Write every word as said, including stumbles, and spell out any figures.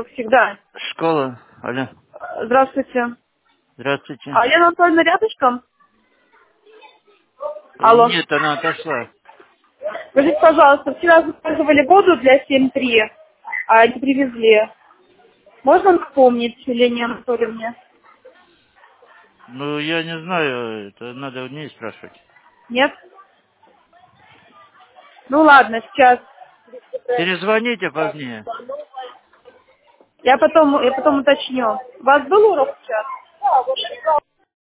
как всегда. Школа. Алло. Здравствуйте. Здравствуйте. А Лена Анатольевна рядышком? Алло. Нет, она отошла. Скажите, пожалуйста, вчера заказывали воду для семь три, а не привезли. Можно напомнить Елене Анатольевне? Ну, я не знаю, это надо у ней спрашивать. Нет? Ну ладно, сейчас. Перезвоните позднее. Я потом, я потом уточню. У вас был урок сейчас?